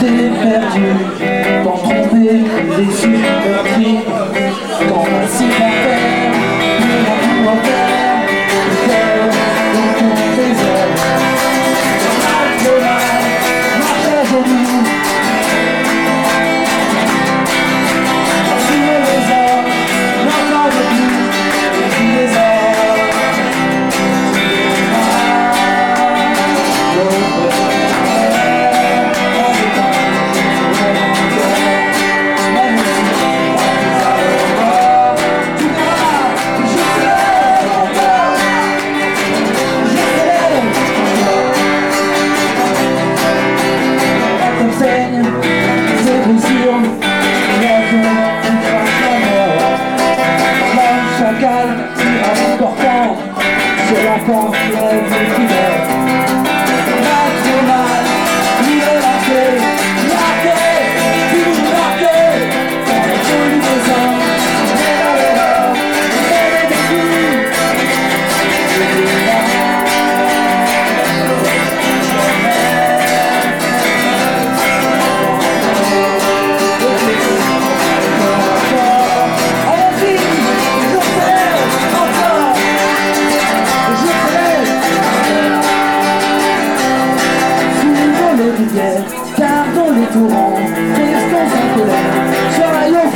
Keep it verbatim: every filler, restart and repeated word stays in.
t'es perdu, t'en tromper, déçu, meurtri. Quand voici la terre, plus rien pour en faire, le cœur autour des ailes. Mal de mal, marche à genoux. Sur les hommes, n'entends plus, les hommes. C'est l'enfant qui lève le filet. Pas trop mal, il est marqué, marqué, tout marqué. Dans les jolies maisons, mais dans les morts, mais les défis. Gardons les tourants, restons en colère, soyons